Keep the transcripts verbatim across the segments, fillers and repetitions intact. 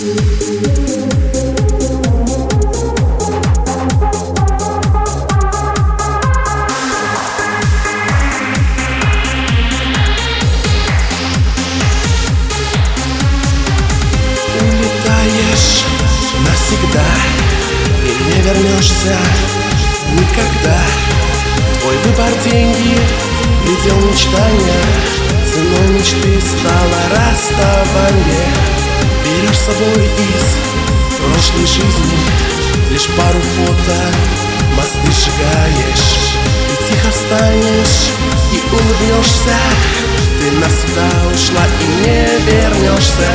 Навсегда и не вернешься никогда. Твой выбор — деньги, предел мечтания. Ценой мечты стало расставание. Берешь с собой из прошлой жизни лишь пару фото, мосты сжигаешь. И тихо встанешь и улыбнешься. Ты навсегда ушла и не вернешься.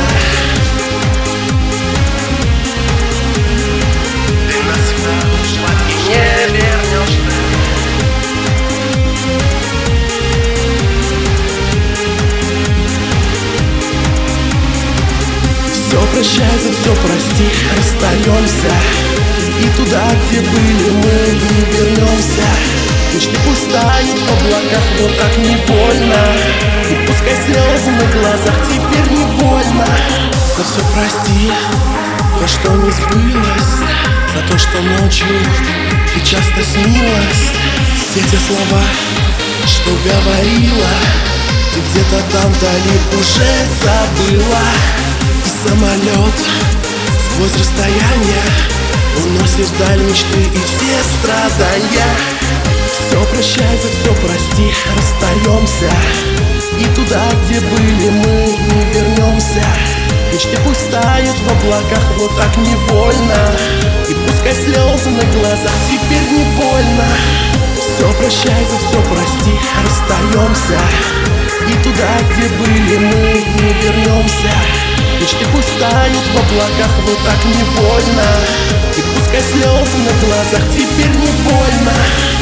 Все прощается, все прости, расстаемся. И туда, где были мы, не вернемся. Мечты пустают в облаках, но так не больно. И пускай слезы на глазах, теперь не больно. За все прости, то, что не сбылось, за то, что ночью ты часто снилась. Все те слова, что говорила, ты где-то там вдали уже забыла. И самолет сквозь расстояние уносит вдаль мечты и все страдания. Все прощается, все прости, расстаемся. И туда, где были мы, не вернемся. Мечты пусть тают в облаках, но так не больно. И пускай слезы на глазах, теперь не больно. Все прощается, все прости, расстаемся. И туда, где были мы, не вернемся. Мечты пусть тают в облаках, но так не больно. И пускай слезы на глазах, теперь не больно.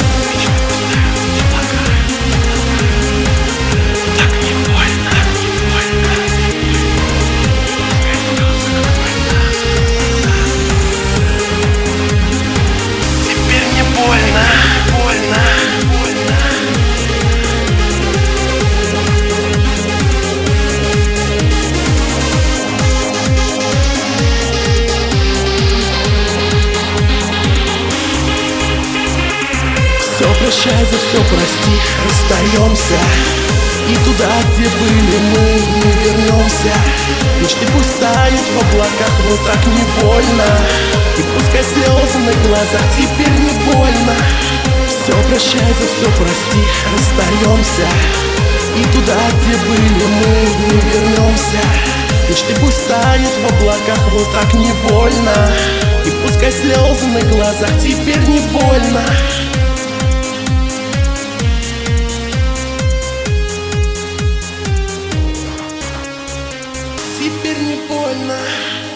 Все прощается, все прости, расстаемся. И туда, где были мы, не вернемся. Мечты пусть тают в облаках, но так не больно. И пускай слезы на глазах, теперь не больно. Все прощается, все прости, расстаемся. И туда, где были мы, не вернемся. Мечты пусть тают в облаках, но так не больно. И пускай слезы на глазах, теперь не больно. Теперь не больно.